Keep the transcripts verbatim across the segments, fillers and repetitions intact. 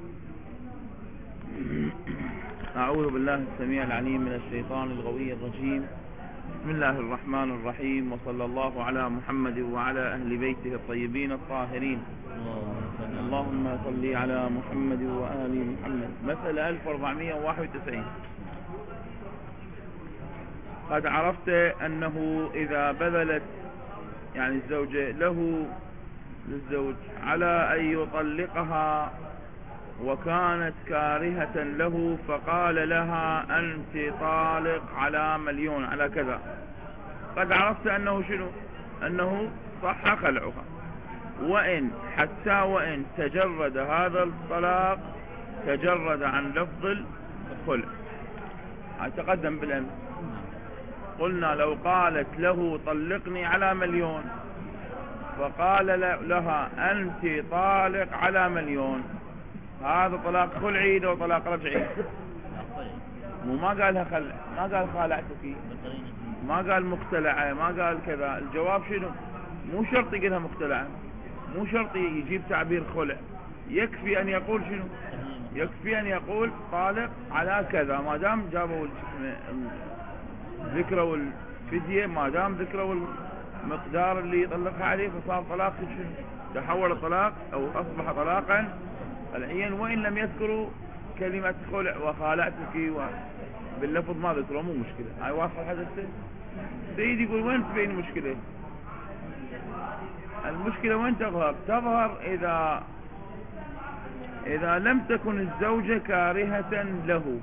أعوذ بالله السميع العليم من الشيطان الغوي الرجيم. بسم الله الرحمن الرحيم، وصلى الله على محمد وعلى أهل بيته الطيبين الطاهرين. اللهم صل على محمد وآل محمد. مسألة ألف وأربعمائة وواحد وتسعين. قد عرفت أنه إذا بذلت يعني الزوجة له للزوج على أن يطلقها وكانت كارهة له، فقال لها أنت طالق على مليون على كذا، قد عرفت أنه شنو؟ أنه صح خلعها. وإن حتى وإن تجرد هذا الطلاق تجرد عن لفظ الخلع. تقدم بالأمس قلنا لو قالت له طلقني على مليون فقال لها أنت طالق على مليون، هذا طلاق خلعي لو طلاق رجعي؟ مو ما قالها خلع، ما قال خالعتك، ما قال مختلعة، ما قال كذا. الجواب شنو؟ مو شرط يقولها مختلعة، مو شرط يجيب تعبير خلع، يكفي أن يقول شنو؟ يكفي أن يقول طالق على كذا. ما دام جابوا ذكروا الفدية، ما دام ذكروا المقدار اللي يطلقها عليه، فصار طلاق شنو؟ تحول الطلاق أو أصبح طلاقا خلعيا، وإن لم يذكروا كلمة خلع وخالعتك باللفظ ما ذكروا، مو مشكلة. هاي واضح هذا السيد. سيد يقول وين تبين المشكلة؟ المشكلة وين تظهر؟ تظهر إذا إذا لم تكن الزوجة كارهة له.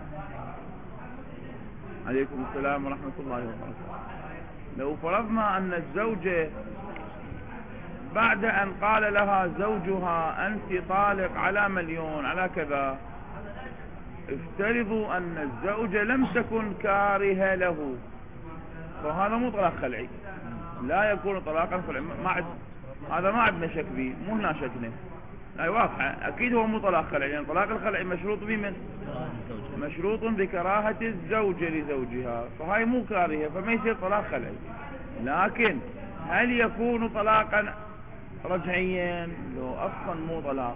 عليكم السلام ورحمة الله وبركاته. لو فرضنا أن الزوجة بعد أن قال لها زوجها أنت طالق على مليون على كذا، افترضوا أن الزوجة لم تكن كارهة له، فهذا مو طلاق خلعي، لا يكون طلاقا خلعي. ما عد هذا ما عندنا شك به، مو هنا شكنا، هاي واضحة. أكيد هو مو طلاق خلعي، لأن يعني طلاق الخلعي مشروط بمن؟ مشروط بكراهة الزوجة لزوجها، فهاي مو كارهة، فما يصير طلاق خلعي. لكن هل يكون طلاقا رجعيا لو اصلا مو طلاق؟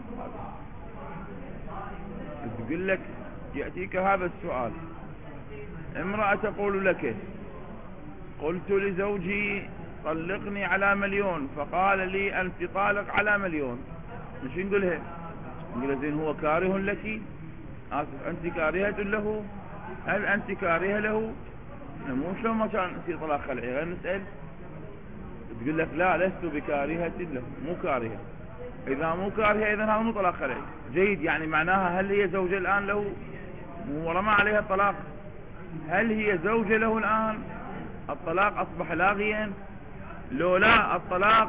تقول لك يأتيك هذا السؤال، امرأة تقول لك قلت لزوجي طلقني على مليون فقال لي انت طالق على مليون، مش نقولها؟ نقول زين هو كاره لك؟ اسف، انت كارهة له؟ هل انت كارهة له؟ مو شلون ما كان يصير طلاق خلعي، غير نسأل. تقول لك لا لست بكارهة له، مو كارهة. إذا مو كارهة إذا هذا مو طلاق خلعي. جيد، يعني معناها هل هي زوجة الآن له؟ مو رمى عليها الطلاق، هل هي زوجة له الآن؟ الطلاق أصبح لاغيا؟ لو لا، الطلاق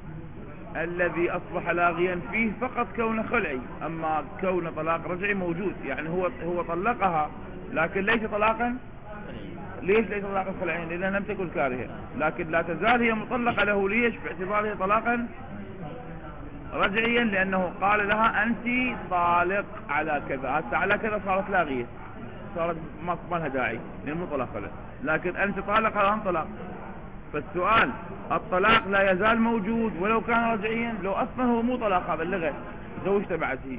الذي أصبح لاغيا فيه فقط كون خلعي، أما كون طلاق رجعي موجود، يعني هو هو طلقها لكن ليس طلاقا. ليش ليس طلاقا خلعيا؟ لأنها لم تكن كارهة، لكن لا تزال هي مطلقة له. ليش؟ باعتبارها طلاقا رجعيا، لأنه قال لها أنت طالق على كذا، حتى على كذا صارت لاغية، صارت ما لها داعي لأن مو طلاق خلع، لكن أنت طالق على طلاق. فالسؤال، الطلاق لا يزال موجود ولو كان رجعيا؟ لو أصلا هو مو طلاق، هذا اللغة زوج تبعته.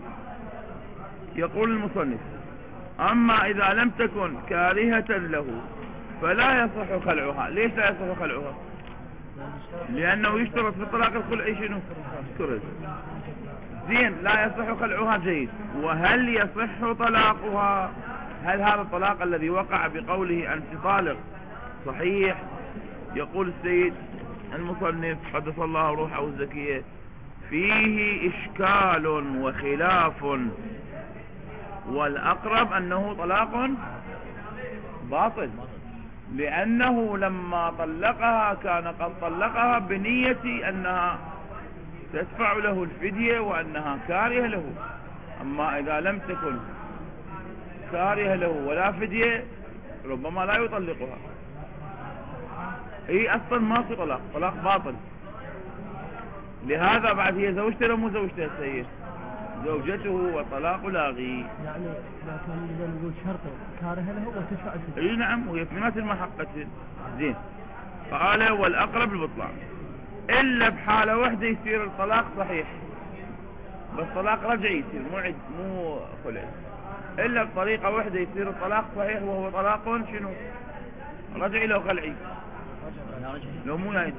يقول المصنف أما إذا لم تكن كارهة له فلا يصح خلعها. ليش لا يصح خلعها؟ لأنه يشترط في الطلاق الخلعي شنو؟ كرز. زين، لا يصح خلعها. جيد، وهل يصح طلاقها؟ هل هذا الطلاق الذي وقع بقوله أنت طالق صحيح؟ يقول السيد المصنف قدس الله روحه الزكية فيه إشكال وخلاف، والأقرب أنه طلاق باطل، لأنه لما طلقها كان قد طلقها بنية أنها تدفع له الفدية وأنها كارهة له. أما إذا لم تكن كارهة له ولا فدية ربما لا يطلقها، هي أصلا ما في طلاق، طلاق باطل. لهذا بعد هي زوجته لو مو زوجته السيد؟ زوجته وطلاق لاغي. يعني لا كان نقدر نقول شرطه كارهة له وتدفع الفدية. اي نعم، وهي في مثل ما حقته. زين، قال والأقرب البطلان إلا بحالة واحدة يصير الطلاق صحيح. بس طلاق رجعي يصير مو عد مو خلعي، إلا بطريقة واحدة يصير الطلاق صحيح وهو طلاق شنو؟ رجعي لو خلعي، لو مو نايت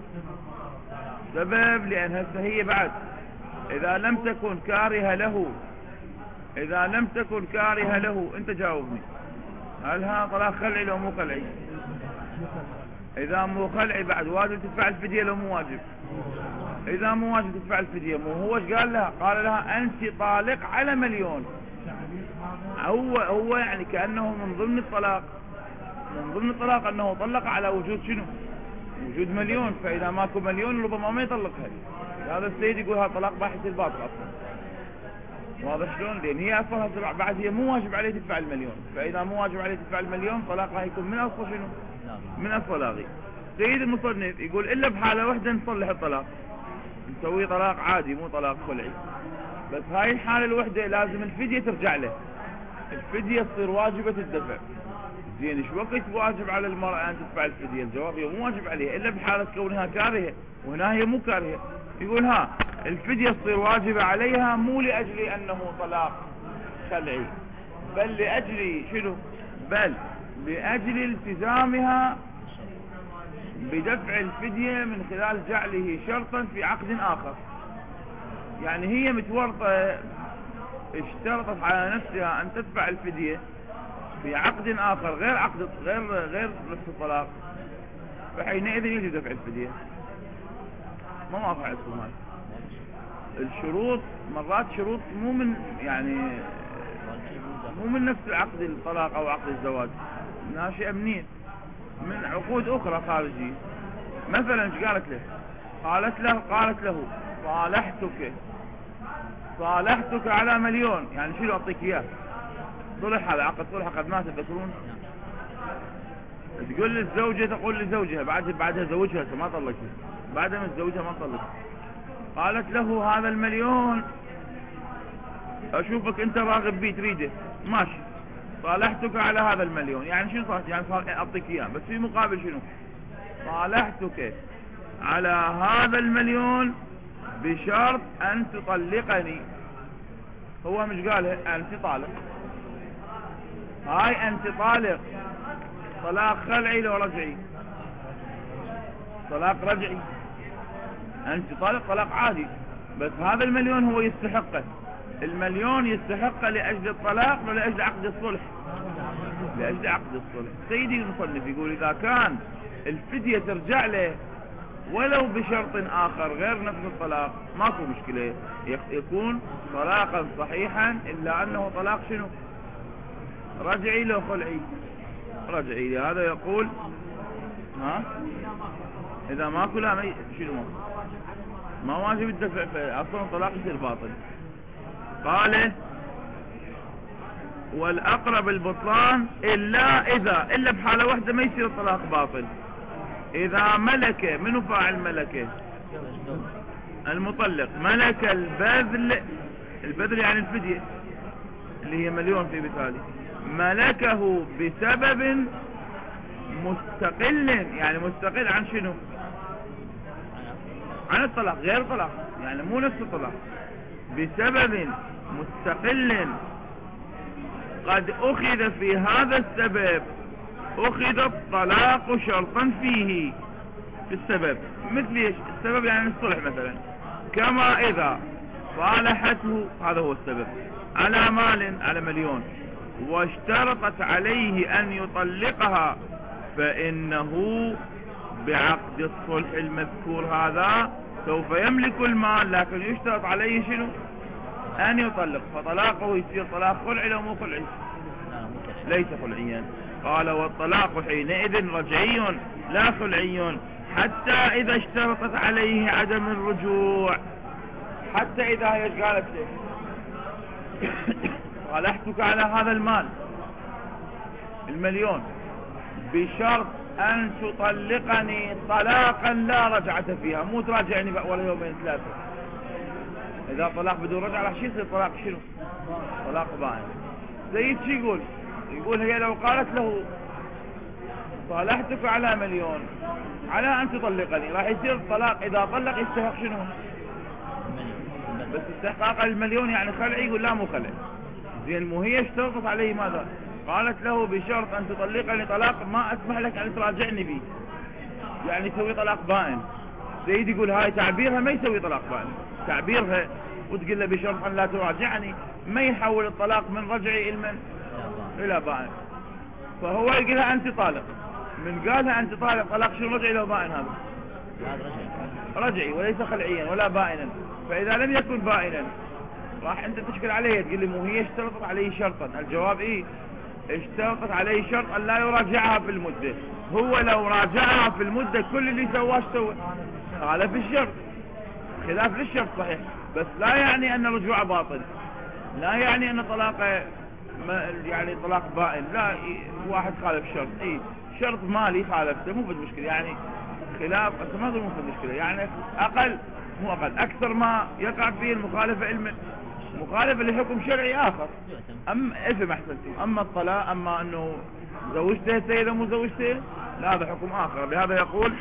سبب. لأن هسه هي بعد إذا لم تكن كارهة له، إذا لم تكن كارهة له أنت جاوبني، هل ها طلاق خلعي لو مو خلعي؟ إذا مو خلعي بعد واجب تدفع الفدية لو مو واجب؟ إذا مو واجب تدفع الفدية. مو هو ايش قال لها؟ قال لها أنت طالق على مليون. هو هو يعني كأنه من ضمن الطلاق، من ضمن الطلاق أنه طلق على وجود شنو؟ وجود مليون. فإذا ماكو مليون ربما ما يطلقها. هذا السيد يقول هذا طلاق باحث الباطل أصلا. واضح شلون؟ لأن هي أصلا بعد هي مو واجب عليه تدفع المليون، فإذا مو واجب عليه تدفع المليون طلاق راح يكون من أصل شنو؟ من الطلاق. سيد المصنف يقول إلا بحالة واحدة نصلح الطلاق، نسوي طلاق عادي مو طلاق خلعي. بس هاي الحالة الوحدة لازم الفدية ترجع له، الفدية تصير واجبة الدفع. زين ايش وقت واجب على المرأة أن تدفع الفدية؟ الجواب هي مو واجب عليها إلا بحالة كونها كارهة، وهنا هي مو كارهة. يقول ها الفدية تصير واجبة عليها مو لأجل أنه طلاق خلعي، بل لأجل شنو؟ بل لأجل التزامها بدفع الفدية من خلال جعله شرطا في عقد آخر. يعني هي متورطة، اشترطت على نفسها أن تدفع الفدية في عقد آخر غير عقد غير غير نفس الطلاق، فحينئذ يجب دفع الفدية. ما واقع عندكم هاي الشروط؟ مرات شروط مو من يعني مو من نفس عقد الطلاق أو عقد الزواج، ناشئة منين؟ من عقود أخرى خارجية. مثلا ايش قالت له؟ قالت له قالت له صالحتك صالحتك على مليون. يعني شنو أعطيك إياه؟ صلح، هذا عقد صلح قد ما تذكرون. تقول للزوجة تقول لزوجها بعد بعدها زوجها ما طلقت، بعد ما تزوجها ما طلقت، قالت له هذا المليون أشوفك أنت راغب بيه تريده، ماشي صالحتك على هذا المليون. يعني شنو صالح؟ يعني صار أعطيك إياه، بس في مقابل شنو؟ صالحتك على هذا المليون بشرط أن تطلقني. هو مش قالها أنت طالق، هاي أنت طالق طلاق خلعي لو رجعي؟ طلاق رجعي. أنت طالق طلاق عادي، بس هذا المليون هو يستحقه، المليون يستحقه لأجل الطلاق ولا لأجل عقد الصلح؟ لأجل عقد الصلح. سيدي المصنف يقول إذا كان الفدية ترجع له ولو بشرط آخر غير نفس الطلاق ماكو مشكلة، يكون طلاقا صحيحا، إلا أنه طلاق شنو؟ رجعي لو خلعي؟ رجعي. لهذا يقول ها إذا ماكو لا ما شنو ماكو ما واجب الدفع، أصلا طلاق يصير باطل. قال والأقرب البطلان إلا إذا إلا بحالة واحدة ما يصير الطلاق باطل، إذا ملك. منو فاعل ملكه؟ المطلق. ملك البذل، البذل يعني الفدية اللي هي مليون في مثالي، ملكه بسبب مستقل. يعني مستقل عن شنو؟ عن الطلاق، غير طلاق، يعني مو نفس الطلاق، بسبب مستقل قد أخذ في هذا السبب، أخذ الطلاق شرطا فيه في السبب. مثل ايش السبب؟ يعني الصلح مثلا، كما إذا صالحته، هذا هو السبب، على مال، على مليون، واشترطت عليه أن يطلقها، فإنه بعقد الصلح المذكور هذا سوف يملك المال، لكن يشترط عليه شنو؟ أن يطلق، فطلاقه يصير طلاق خلعي لو مو خلعي؟ ليس خلعيا. قال والطلاق حينئذ رجعي لا خلعي، حتى إذا اشترطت عليه عدم الرجوع. حتى إذا هي ايش قالت له؟ صالحتك على هذا المال المليون بشرط أن تطلقني طلاقا لا رجعة فيها، مو تراجعني ولا يومين ثلاثة. إذا طلاق بدون رجعة راح يصير طلاق شنو؟ طلاق بائن. زيد شو يقول؟ يقول هي لو قالت له صالحتك على مليون على أن تطلقني، راح يصير الطلاق إذا طلق يستحق شنو؟ بس استحقاق المليون يعني خلعي، يقول لا مو خلع. زين مو هي اشترطت عليه ماذا؟ قالت له بشرط ان تطلقني طلاق ما اسمح لك ان تراجعني به، يعني تسوي طلاق بائن. سيد يقول هاي تعبيرها ما يسوي طلاق بائن، تعبيرها وتقول له بشرط ان لا تراجعني ما يحول الطلاق من رجعي الى من؟ الى بائن. فهو يقول لها انت طالق، من قالها انت طالق طلاق شنو رجعي لو بائن؟ هذا رجعي وليس خلعيا ولا بائنا. فاذا لم يكن بائنا راح انت تشكل عليه تقول لي مو هي اشترطت عليه شرطا. الجواب ايه، اشترطت عليه شرط ان لا يراجعها في المدة. هو لو راجعها في المدة كل اللي سواه ايش سوى؟ خالف الشرط، خلاف للشرط صحيح، بس لا يعني ان رجوعه باطل، لا يعني ان طلاقه يعني طلاق بائن، لا. واحد خالف شرط، ايه شرط مالي خالفته مو بالمشكلة، يعني خلاف ما هو مو بالمشكلة، يعني اقل مو اقل، اكثر ما يقع فيه المخالفة علم مخالفة لحكم شرعي اخر. ام اثم احسنتم. اما الطلاق، اما انه زوجته سيدة مو زوجته، لا هذا حكم اخر. لهذا يقول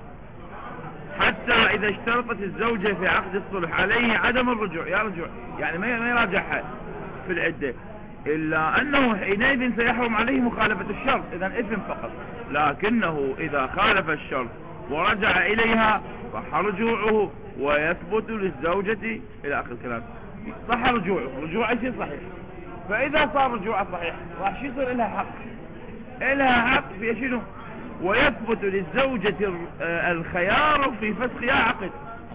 حتى اذا اشترطت الزوجة في عقد الصلح عليه عدم الرجوع، يا رجوع يعني ما يراجعها في العدة، الا انه حينئذ سيحرم عليه مخالفة الشرط، اذا اثم فقط. لكنه اذا خالف الشرط ورجع اليها صح رجوعه ويثبت للزوجة الى اخر الكلام. صح رجوعه، رجوعه شيء صحيح. فاذا صار رجوعه صحيح راح شو يصير لها حق؟ لها حق في شنو؟ ويثبت للزوجة الخيار في فسخها عقد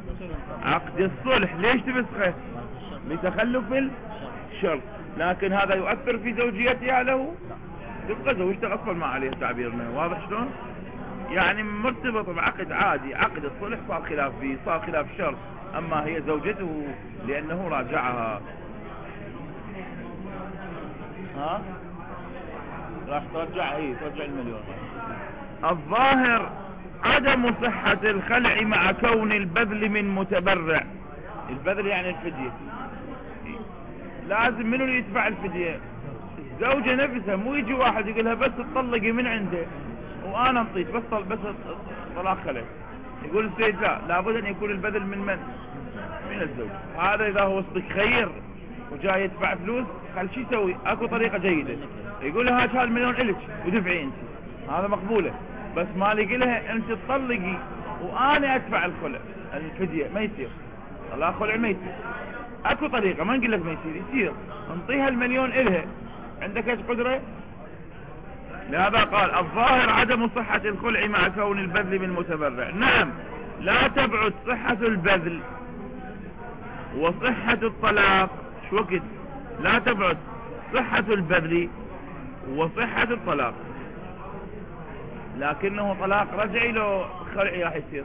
عقد الصلح. ليش تفسخه؟ لتخلف الشرط. لكن هذا يؤثر في زوجيتها له؟ تبقى زوجته غصبا ما عليه تعبيرنا. واضح شلون؟ يعني مرتبط بعقد عادي، عقد الصلح صار خلاف فيه، صار خلاف الشرط، اما هي زوجته لانه راجعها. ها راح ترجع، ايه ترجع المليون. الظاهر عدم صحة الخلع مع كون البذل من متبرع. البذل يعني الفدية، لازم منو اللي يدفع الفدية؟ الزوجة نفسها، مو يجي واحد يقول لها بس تطلقي من عنده وانا انطيت بس بس طلاق خلع. يقول السيد لا، لابد ان يكون البذل من من؟ من الزوج. هذا اذا هو صدق خير وجاي يدفع فلوس، خل شو يسوي؟ اكو طريقة جيدة، يقول لها هات هالمليون الك ودفعي انت، هذا مقبولة. بس ما يقول لها انت تطلقي وانا ادفع الخلع الفدية، ما يصير. طلاق خلع ما يصير. اكو طريقة، ما نقول لك ما يصير، يصير. انطيها المليون الها، عندك ايش قدرة؟ لهذا قال الظاهر عدم صحة الخلع مع كون البذل من متبرع. نعم، لا تبعد صحة البذل وصحة الطلاق. شو وقت؟ لا تبعد صحة البذل وصحة الطلاق، لكنه طلاق رجعي لو خلعي راح يصير.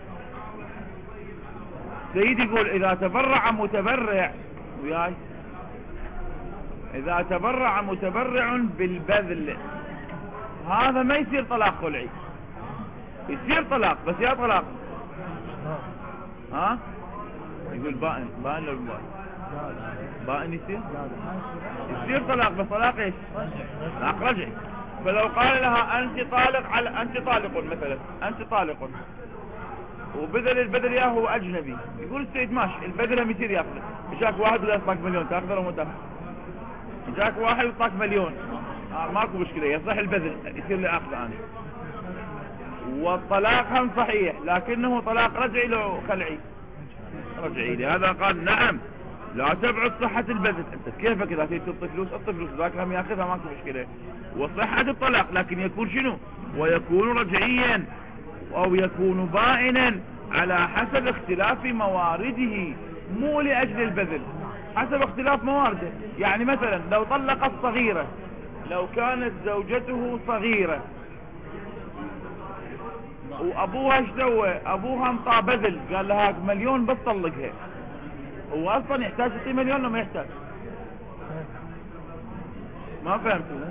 سيدي يقول اذا تبرع متبرع وياي، اذا تبرع متبرع بالبذل هذا ما يصير طلاق خلعي، يصير طلاق بس يا طلاق ها. يقول بائن، بائن لو بائن بائن يصير يصير طلاق بس طلاق ايش؟ طلاق رجعي. فلو قال لها انت طالق على انت طالق مثلا، انت طالق وبذل البذل ياه هو اجنبي، يقول السيد ماشي البذل هم يصير ياخذه. جاك واحد ولا يعطاك مليون تاخذه ولا مو تاخذه؟ جاك واحد يعطاك مليون آه ماكو مشكله، يصح البذل يصير لي اخذ انا. والطلاق هم صحيح لكنه طلاق رجعي لو خلعي رجعي. لهذا قال نعم لا تبعد صحة البذل. انت كيفك اذا تريد تعطي فلوس اعطي فلوس، ذاك هم ياخذها ماكو مشكله. وصحة الطلاق لكن يكون شنو؟ ويكون رجعيا او يكون بائنا على حسب اختلاف موارده، مو لاجل البذل، حسب اختلاف موارده. يعني مثلا لو طلق الصغيرة، لو كانت زوجته صغيرة وابوها ايش سوى؟ ابوها انطى بذل، قال لها مليون بس طلقها. هو اصلا يحتاج يعطي مليون ولا ما يحتاج؟ ما فهمتوا؟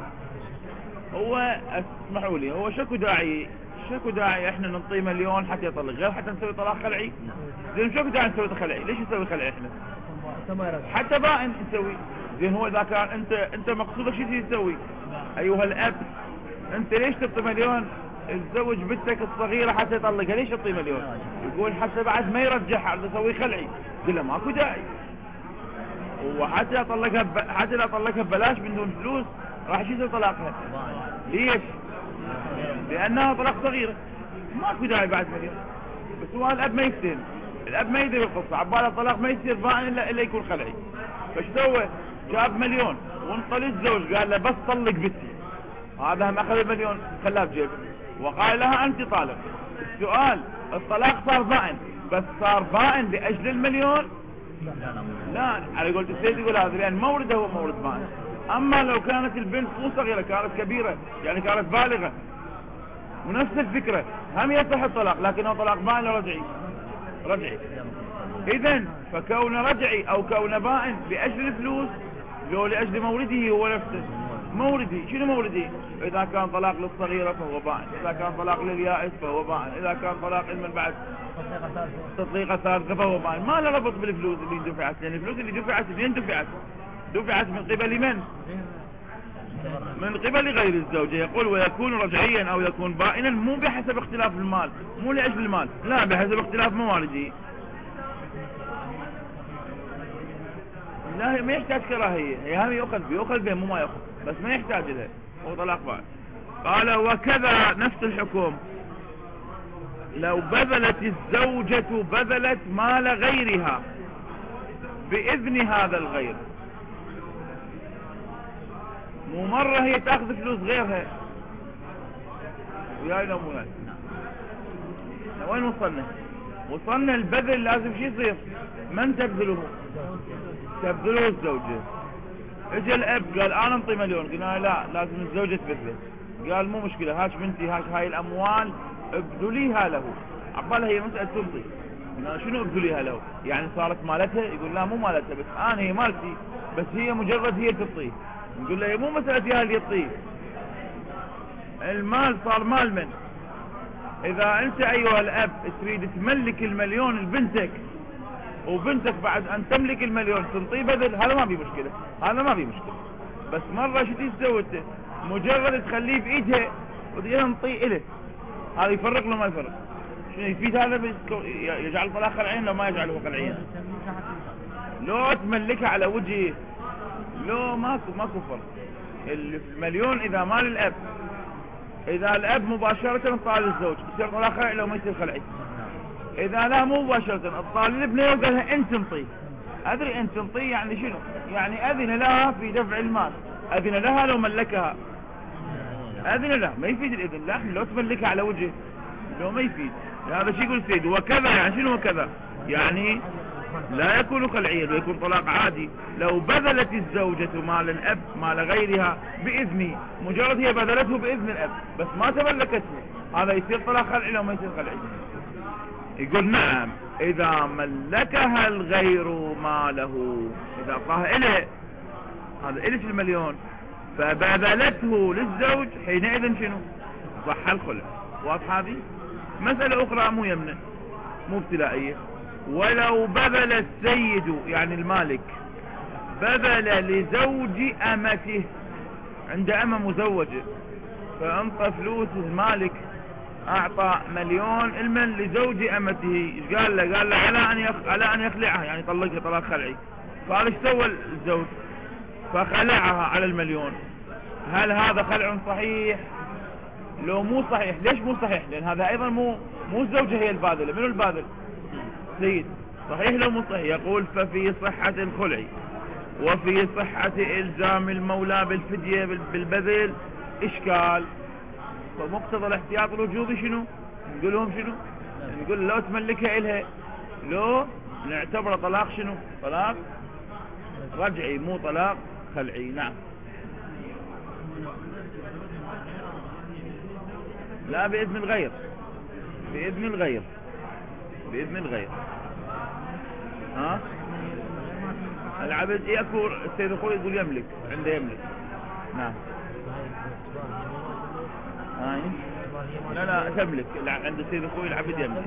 هو اسمحوا لي، هو شكو داعي شكو داعي احنا نعطيه مليون حتى يطلق، غير حتى نسوي طلاق خلعي؟ زين شكو داعي نسوي خلعي؟ ليش نسوي خلعي احنا؟ حتى بائن نسوي. زين هو اذا كان انت انت مقصودك شو تسوي؟ ايها الاب انت ليش تعطي مليون الزوج بنتك الصغيرة حتى يطلقها ليش يعطيه مليون؟ يقول حتى بعد ما يرجعها يسوي خلعي. قل له ماكو داعي، وحتى اطلقها ب... حتى لا اطلقها ببلاش من دون فلوس راح يصير طلاقها. ليش؟ لانها طلاق صغيرة، ماكو داعي بعد مليون. بس هو الاب ما يفتهم، الاب ما يدري القصة، عباله الطلاق ما يصير بائن الا الا يكون خلعي. فايش سوى؟ جاب مليون وانطل الزوج قال له بس طلق بنتي. هذا هم اخذ المليون خلاه بجيبه وقال لها انت طالق. السؤال الطلاق صار بائن، بس صار بائن لاجل المليون؟ لا، على قولة السيد يقول هذا لان مورده هو مورد بائن. اما لو كانت البنت مو صغيرة كانت كبيرة يعني كانت بالغة ونفس الفكرة هم يصح الطلاق، لكنه طلاق بائن رجعي رجعي. اذن فكون رجعي او كون بائن لاجل الفلوس لو لاجل مورده هو نفسه موردي. شنو موردي؟ اذا كان طلاق للصغيرة فهو بائن، اذا كان طلاق لليائس فهو بائن، اذا كان طلاق من بعد تطليقة ثالثة فهو بائن. ما له ربط بالفلوس اللي دفعت، لان الفلوس اللي دفعت منين دفعت؟ دفعت من قبل من؟ من قبل غير الزوجة. يقول ويكون رجعيا او يكون بائنا مو بحسب اختلاف المال، مو لاجل المال، لا بحسب اختلاف موارده. لا هي ما يحتاج كراهية، هي هم يؤخذ بيؤخذ به مو ما يأخذ، بس ما يحتاج لها، هو طلاق بائن. قال وكذا نفس الحكم لو بذلت الزوجة بذلت مال غيرها بإذن هذا الغير. مو مرة هي تأخذ فلوس غيرها وياي لو مو وين وصلنا؟ وصلنا البذل لازم شي يصير، من تبذله؟ تبذله الزوجة. اجى الاب قال انا انطي مليون، قلنا لا لازم الزوجة تبذله. قال مو مشكلة، هاش بنتي هاش هاي الاموال ابذليها له. عقبالها هي مسألة تنطي، قلنا شنو ابذليها له؟ يعني صارت مالتها؟ يقول لا مو مالتها، بس انا هي مالتي، بس هي مجرد هي تطيه. نقول له هي مو مسألة هي اللي تطيه، المال صار مال من؟ اذا انت ايها الاب تريد تملك المليون لبنتك وبنتك بعد ان تملك المليون تنطي بذل، هذا ما في مشكلة، هذا ما في مشكلة. بس مرة شو تسوي انت؟ مجرد تخليه بايدها وتقول انطي اله، هذا يفرق لو ما يفرق؟ شنو يفيد هذا؟ يجعل طلاق خلعين لو ما يجعله خلعين؟ لو تملكها على وجهه لو ماكو ماكو فرق. المليون اذا مال الاب، اذا الاب مباشرة طال الزوج يصير طلاق خلعي لو ما يصير خلعي. اذا لا مو مباشرة الطال الابنه وقال لها انت انطي. ادري انت انطي يعني شنو؟ يعني اذن لها في دفع المال، اذن لها لو ملكها، اذن لها ما يفيد الاذن، لكن لو تملكها على وجه لو ما يفيد. هذا شي يقول سيد وكذا، يعني شنو وكذا؟ يعني لا يكون خلعيا ويكون طلاق عادي لو بذلت الزوجة مال الاب مال غيرها بإذنه، مجرد هي بذلته بإذن الاب بس ما تملكته، هذا يصير طلاق خلعي لو ما يصير خلعي؟ يقول نعم اذا ملكها الغير ماله، اذا اعطاها اله، هذا الش المليون فبذلته للزوج حينئذ شنو؟ صح الخلع. واضح هذه؟ مسألة اخرى مو يمنع مو ابتلائية. ولو بذل السيد يعني المالك بذل لزوج امته، عند امه مزوجة فانطى فلوس المالك اعطى مليون المن لزوج امته، ايش قال له؟ قال له على ان يخ... على ان يخلعها، يعني طلقها طلاق خلعي. قال ايش سوى الزوج؟ فخلعها على المليون. هل هذا خلع صحيح؟ لو مو صحيح. ليش مو صحيح؟ لان هذا ايضا مو مو الزوجة هي الباذلة، منو الباذل؟ سيد. صحيح لو مو صحيح؟ يقول ففي صحة الخلع وفي صحة الزام المولى بالفدية بالبذل اشكال. فمقتضى الاحتياط الوجوبي شنو؟ نقول لهم شنو؟ نقول لو تملكها إلها لو نعتبره طلاق شنو؟ طلاق رجعي مو طلاق خلعي. نعم. لا بإذن الغير، بإذن الغير، بإذن الغير. ها العبد يكون السيد اخوي يقول يملك، عنده يملك. نعم. هاي لا لا تملك، عند السيد اخوي العبد يملك.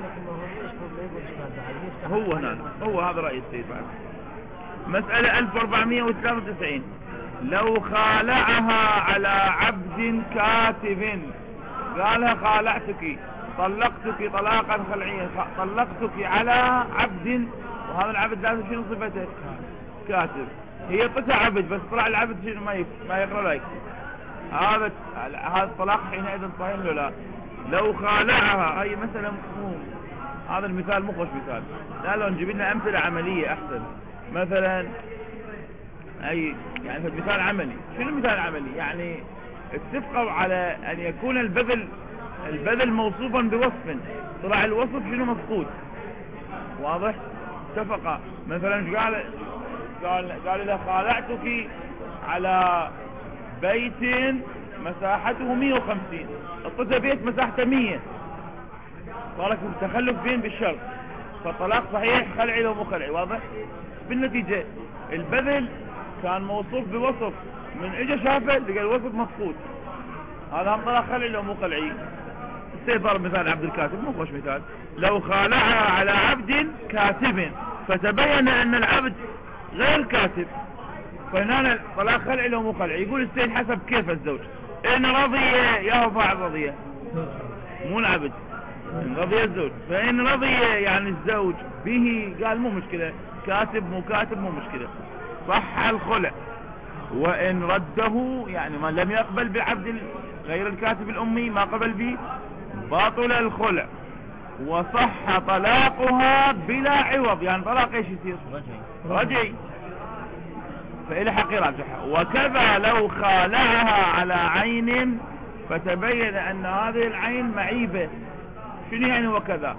هو هنا هو هذا رأي السيد. بعد مسألة ألف وأربعمائة وثلاثة وتسعين لو خالعها على عبد كاتب قالها خالعتك طلقتك طلاقا خلعيا، طلقتك على عبد، وهذا العبد لازم شنو صفته؟ كاتب. هي قطع عبد بس طلع العبد شنو ما يف... ما يقرا لك. هذا هذا الطلاق حينئذ صحيح ولا لا؟ لو خالعها هي مثلا مو هذا المثال مو خوش مثال، لا لو نجيب لنا امثله عمليه احسن. مثلا اي يعني في مثال عملي، شنو مثال عملي؟ يعني اتفقوا على ان يكون البذل البذل موصوفا بوصف، طلع الوصف شنو مفقود، واضح؟ اتفقا مثلا قال قال قال له خالعتك على بيت مساحته مية وخمسين، اعطيته بيت مساحته مية، صار تخلف بين بالشرط، فالطلاق صحيح خلعي لو مو خلعي، واضح؟ بالنتيجة البذل كان موصوف بوصف، من اجى شافه لقى الوصف مفقود، هذا هم طلاق خلعي لو مو خلعي. استيضار مثال عبد الكاتب مو خوش مثال. لو خالعها على عبد كاتب فتبين ان العبد غير كاتب، فهنا طلاق خلعي لو مو خلعي. يقول السيد حسب كيف الزوج، ان رضي يا فاعل رضي مو العبد، إن رضي الزوج، فإن رضي يعني الزوج به قال مو مشكلة، كاتب مو كاتب مو مشكلة، صح الخلع. وإن رده يعني ما لم يقبل بعبد غير الكاتب الأمي ما قبل به باطل الخلع، وصح طلاقها بلا عوض، يعني طلاق ايش يصير؟ رجعي، فإلى حق راجحة. وكذا لو خالعها على عين فتبين أن هذه العين معيبة، شنو يعني وكذا؟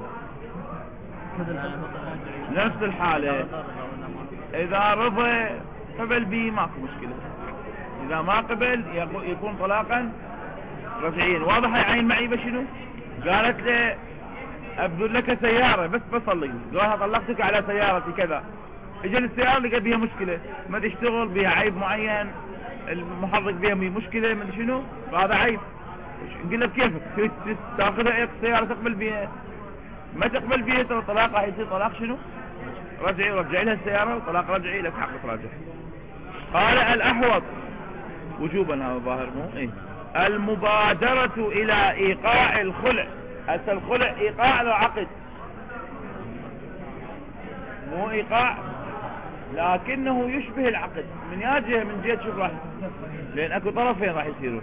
نفس الحالة، إذا رضى قبل به ماكو مشكلة، إذا ما قبل يكون طلاقا رجعيا. واضح عين معيبة شنو؟ قالت له أبذل لك سيارة بس بصلي، قالها طلقتك على سيارتي كذا، اجى السيارة لقى بيها مشكلة، ما تشتغل بيها عيب معين، المحرك بيها مشكلة ما شنو، فهذا عيب. قلنا بكيفك تاخذها السيارة تقبل بيها، ما تقبل بيها ترى طلاق راح يصير طلاق شنو؟ رجعي، ورجعي لها السيارة وطلاق رجعي لك حق تراجع. قال الأحوط وجوبا، هذا ظاهر مو ايه، المبادرة إلى إيقاع الخلع. هسه الخلع إيقاع لو عقد، مو إيقاع، لكنه يشبه العقد من ياجه من جهة شوف راح، لأن أكو طرفين راح يصيرون،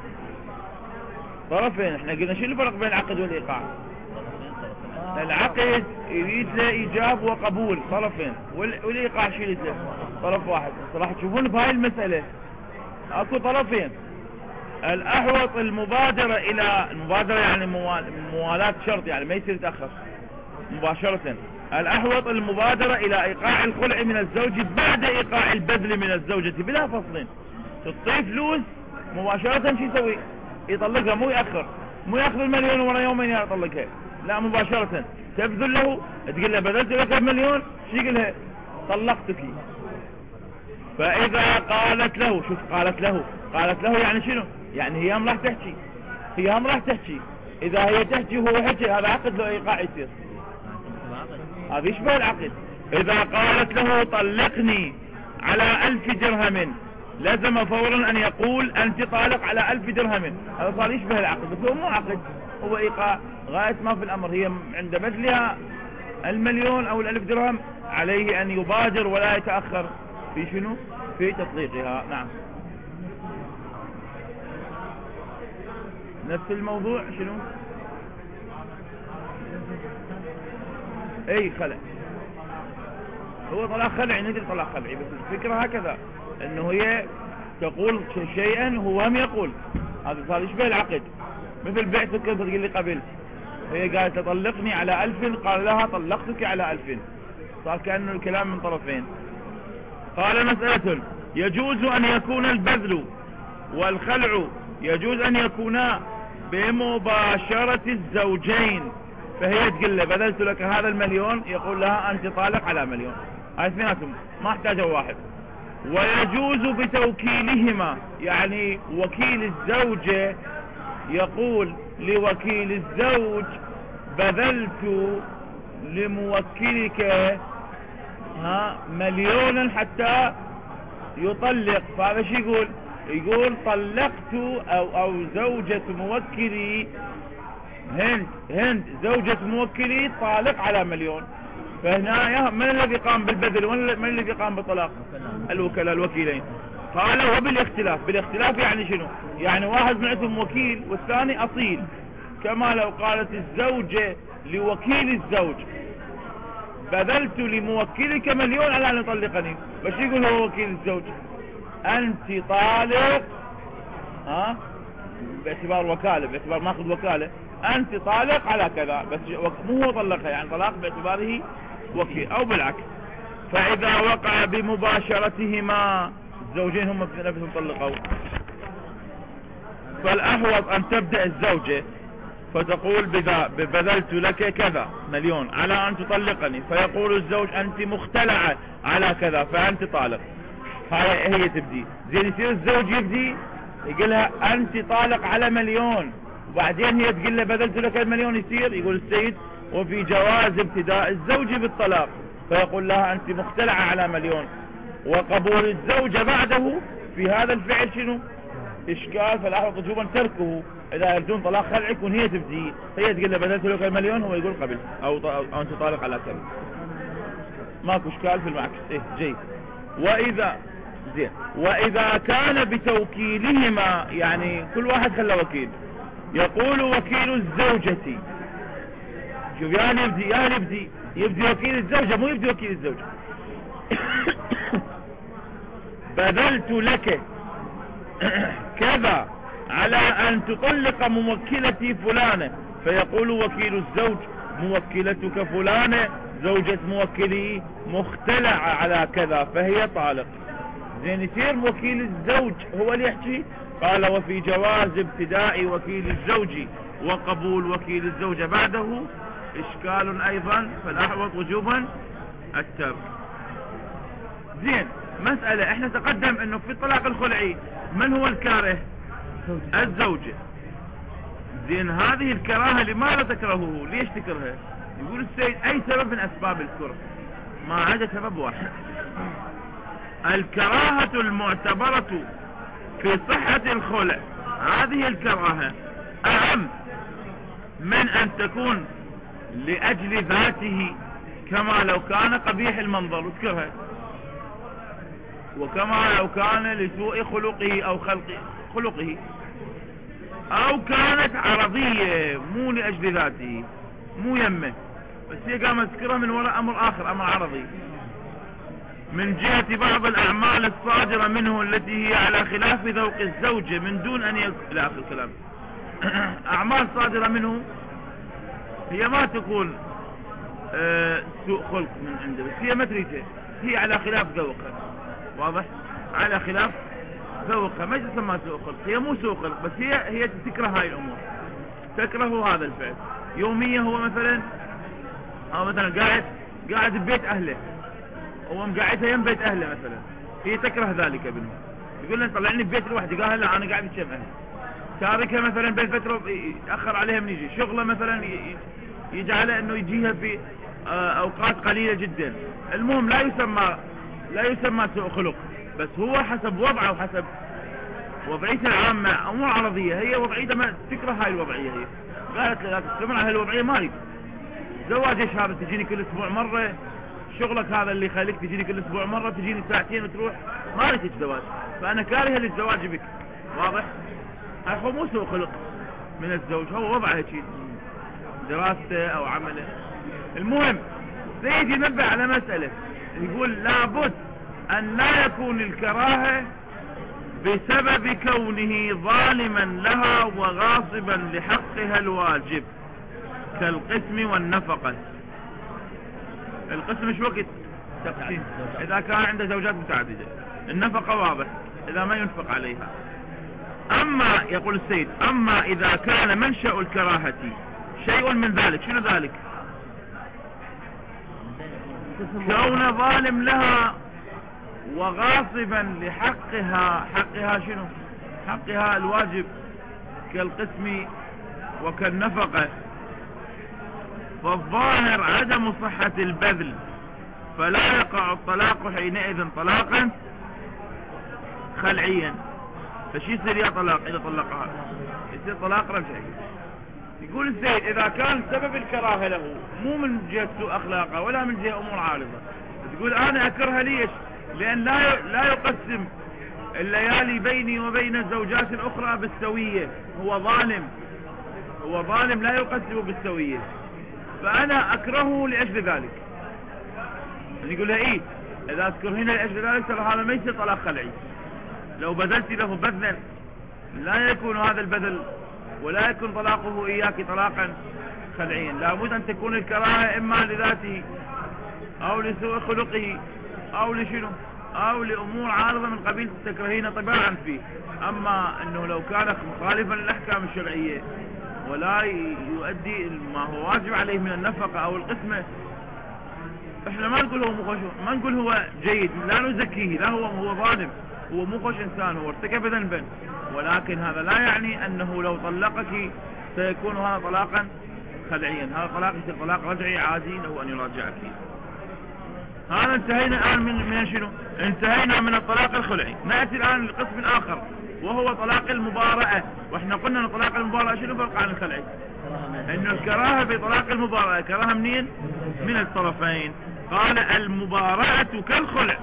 طرفين. احنا قلنا شو الفرق بين العقد والإيقاع؟ العقد يريد له إيجاب وقبول طرفين، والإيقاع شو يريد له؟ طرف واحد. راح تشوفون بهاي المسألة أكو طرفين. الأحوط المبادرة إلى المبادرة يعني موالاة شرط، يعني ما يصير يتأخر مباشرة. الأحوط المبادرة إلى إيقاع الخلع من الزوج بعد إيقاع البذل من الزوجة بلا فصل. تعطيه فلوس مباشرة شو يسوي؟ يطلقها، مو يأخر، مو يأخذ المليون ورا يومين يطلقها، لا مباشرة تبذل له، تقول له بذلت لك المليون، شو يقول لها؟ طلقتك. فإذا قالت له، شوف قالت له، قالت له يعني شنو؟ يعني هي هم راح تحكي، هي هم راح تحكي، إذا هي تحكي وهو حكي هذا عقد له إيقاع يصير، هذا يشبه العقد. إذا قالت له طلقني على ألف درهم لازم فورا أن يقول أنت طالق على ألف درهم، هذا صار يشبه العقد، بس هو مو عقد، هو إيقاع. غاية ما في الأمر هي عند بذلها المليون أو الألف درهم عليه أن يبادر ولا يتأخر في شنو؟ في تطليقها. نعم، نفس الموضوع شنو؟ اي خلع، هو طلاق خلعي، ندري طلاق خلعي، بس الفكرة هكذا انه هي تقول شيئا هو هم يقول، هذا صار يشبه العقد، مثل بعتك تقول لي قبلت، هي قالت تطلقني على ألف، قال لها طلقتك على ألف، صار كأنه الكلام من طرفين. قال مسألة، يجوز أن يكون البذل والخلع يجوز أن يكونا بمباشرة الزوجين، فهي تقول له بذلت لك هذا المليون، يقول لها أنت طالق على مليون، هاي اثنيناتهم ما احتاجوا واحد. ويجوز بتوكيلهما، يعني وكيل الزوجة يقول لوكيل الزوج بذلت لموكلك ها مليونا حتى يطلق، فهذا شو يقول؟ يقول طلقت او او زوجة موكلي هند هند زوجة موكلي طالق على مليون. فهنا من الذي قام بالبذل ومن الذي قام بالطلاق؟ الوكلاء الوكيلين. قال وبالاختلاف. بالاختلاف يعني شنو؟ يعني واحد منهم وكيل والثاني اصيل، كما لو قالت الزوجة لوكيل الزوج بذلت لموكلك مليون على ان يطلقني، بس يقول هو وكيل الزوج انت طالق، ها باعتبار وكالة، باعتبار ماخذ وكالة، انت طالق على كذا، بس مو هو طلقها، يعني طلاق باعتباره وكيل او بالعكس. فاذا وقع بمباشرتهما الزوجين هم نفسهم طلقوا، فالاحوط ان تبدأ الزوجة فتقول بذلت لك كذا مليون على ان تطلقني، فيقول الزوج انت مختلعة على كذا فانت طالق. هاي هي تبدي. زين يصير الزوج يبدي يقول لها انت طالق على مليون، وبعدين هي تقول له بذلت لك المليون. يصير يقول السيد وفي جواز ابتداء الزوج بالطلاق، فيقول لها انت مختلعة على مليون. وقبول الزوجة بعده في هذا الفعل شنو؟ اشكال. فالاحوط وجوبا تركه اذا يرجون طلاق خلع، يكون هي تبدي، هي تقول له بذلت لك المليون، هو يقول قبل او, أو انت طالق على كذا. ماكو اشكال في المعكس. ايه جيد. واذا زين واذا كان بتوكيلهما، يعني كل واحد خلى وكيل، يقول وكيل الزوجة، شوف يعني يبدي يعني يبدي يبدي وكيل الزوجة مو يبدي وكيل الزوجة بذلت لك كذا على ان تطلق موكلتي فلانة، فيقول وكيل الزوج موكلتك فلانة زوجة موكلي مختلعة على كذا فهي طالق. زين يصير وكيل الزوج هو اللي يحكي. قال وفي جواز ابتداء وكيل الزوج وقبول وكيل الزوجة بعده اشكال ايضا، فالاحوط وجوبا الترك. زين مسألة، احنا تقدم انه في الطلاق الخلعي من هو الكاره؟ الزوجة. زين هذه الكراهة لماذا تكرهه؟ ليش تكرهه؟ يقول السيد اي سبب من اسباب الكره، ما عدا سبب واحد. الكراهة المعتبرة في صحة الخلع، هذه الكراهة اهم من ان تكون لاجل ذاته، كما لو كان قبيح المنظر وتكرهه، وكما لو كان لسوء خلقه او خلق خلقه، او كانت عرضية مو لاجل ذاته مو يمه، بس هي قامت تذكرها من وراء امر اخر، امر عرضي، من جهة بعض الاعمال الصادرة منه التي هي على خلاف ذوق الزوجة من دون ان يكون الى اخر الكلام. اعمال صادرة منه هي ما تكون آه سوء خلق من عنده، بس هي متريته، هي على خلاف ذوقها، واضح؟ على خلاف ذوقها، ما تسمى سوء خلق، هي مو سوء خلق، بس هي هي تكره هاي الامور، تكره هذا الفعل. يوميا هو مثلا او مثلا قاعد قاعد ببيت اهله، هو مقعدها يم بيت اهله مثلا، هي تكره ذلك ابنه، يقول له طلعني ببيت لوحدي، قال لا انا قاعد بشم اهلي، تاركها مثلا بين فتره يتاخر عليها من يجي شغله مثلا، يجعله انه يجيها في اوقات قليله جدا. المهم لا يسمى لا يسمى سوء خلق، بس هو حسب وضعه وحسب وضعيته العامه، امور عرضيه، هي وضعيته ما تكره هاي الوضعيه، هي قالت لا تستمر على هاي الوضعيه، ما يجي زواج. ايش هذا؟ تجيني كل اسبوع مره، شغلك هذا اللي يخليك تجيني كل اسبوع مره، تجيني ساعتين وتروح، ما اريد زواج، فانا كارهه للزواج بك، واضح؟ هو مو سوء خلق من الزوج، هو وضعه هيك، دراسته او عمله. المهم سيد ينبه على مسألة، يقول لابد ان لا يكون الكراهة بسبب كونه ظالما لها وغاصبا لحقها الواجب كالقسم والنفقة. القسم مش وقت تقسيم اذا كان عنده زوجات متعددة، النفقة واضح اذا ما ينفق عليها. اما يقول السيد اما اذا كان منشأ الكراهة شيء من ذلك، شنو ذلك؟ كون ظالم لها وغاصبا لحقها، حقها شنو؟ حقها الواجب كالقسم وكالنفقة، فالظاهر عدم صحة البذل، فلا يقع الطلاق حينئذ طلاقا خلعيا. فشي يصير يا طلاق إذا طلقها؟ يصير طلاق رجعي. يقول السيد إذا كان سبب الكراهة له مو من جهة سوء أخلاقه ولا من جهة أمور عارضة، تقول أنا أكرهها ليش؟ لأن لا لا يقسم الليالي بيني وبين الزوجات الأخرى بالسوية، هو ظالم، هو ظالم لا يقسم بالسوية، فأنا أكرهه لأجل ذلك. يقول لها إيه إذا تكرهين لأجل ذلك ترى هذا ما يصير طلاق خلعي. لو بذلت له بذلا لا يكون هذا البذل ولا يكون طلاقه إياك طلاقا خلعيا، لابد أن تكون الكراهة إما لذاته أو لسوء خلقه أو لشنو أو لأمور عارضة من قبيل تكرهين طباعا فيه. أما أنه لو كان مخالفا للأحكام الشرعية ولا يؤدي ما هو واجب عليه من النفقة أو القسمة، احنا ما نقول هو مخوش، ما نقول هو جيد، لا نزكيه، لا هو هو ظالم، هو مخوش إنسان، هو ارتكب ذنبا، ولكن هذا لا يعني أنه لو طلقك سيكون هذا طلاقا خلعيا، هذا طلاق يصير طلاق رجعي عادي له أن يراجعك. هذا انتهينا الآن من من شنو؟ انتهينا من الطلاق الخلعي. نأتي الآن لقسم آخر وهو طلاق المبارأة. واحنا قلنا ان طلاق المبارأة شنو فرق عن الخلعي؟ انه الكراهة بطلاق المبارأة كراهة منين؟ من الطرفين. قال المبارأة كالخلع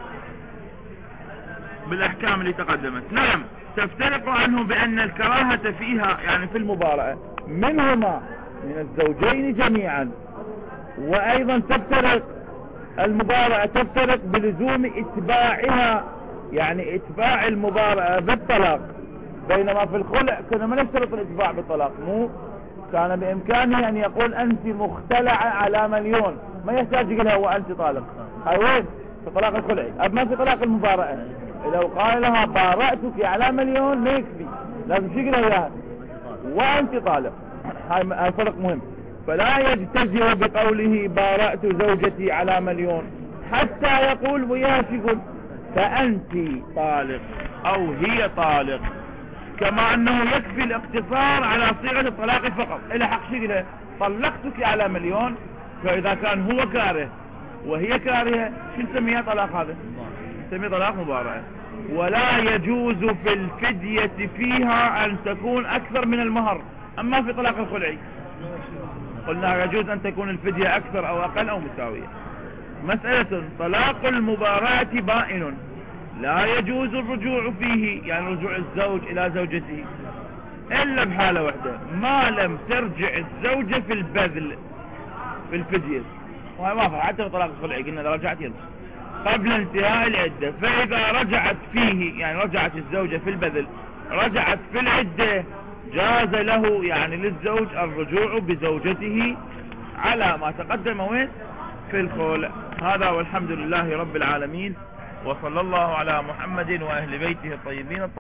بالاحكام اللي تقدمت. نعم تفترق عنه بان الكراهة فيها يعني في المبارأة منهما من الزوجين جميعا، وايضا تفترق المبارأة تفترق بلزوم اتباعها، يعني اتباع المبارأة بالطلاق، بينما في الخلع كنا ما نشترط الاتباع بالطلاق، مو كان بامكانه ان يقول انت مختلعة على مليون، ما يحتاج يقولها وانت طالق. هاي وين؟ في طلاق الخلعي، اما في طلاق المبارأة لو قال لها بارأتك على مليون ما يكفي، لازم شو يقولها اياها وانت طالق. هاي فرق مهم. فلا يجتزئ بقوله بارأت زوجتي على مليون حتى يقول وياها شو يقول فأنت طالق أو هي طالق، كما أنه يكفي الاقتصار على صيغة الطلاق فقط. إلى حق شو يقول طلقتك على مليون، فإذا كان هو كاره وهي كارهة شو نسميها طلاق؟ هذا نسميه طلاق مبارأة. ولا يجوز في الفدية فيها أن تكون أكثر من المهر. أما في طلاق الخلعي قلنا يجوز أن تكون الفدية أكثر أو أقل أو مساوية. مسألة طلاق المبارأة بائن لا يجوز الرجوع فيه، يعني رجوع الزوج إلى زوجته إلا بحالة واحدة، ما لم ترجع الزوجة في البذل في الفدية، وهي ما فعل حتى في طلاق الخلعي قلنا إذا رجعت يرجع قبل انتهاء العدة. فإذا رجعت فيه يعني رجعت الزوجة في البذل رجعت في العدة جاز له يعني للزوج الرجوع بزوجته على ما تقدم وين في الخلع. هذا والحمد لله رب العالمين، وصلى الله على محمد وأهل بيته الطيبين الطيبين.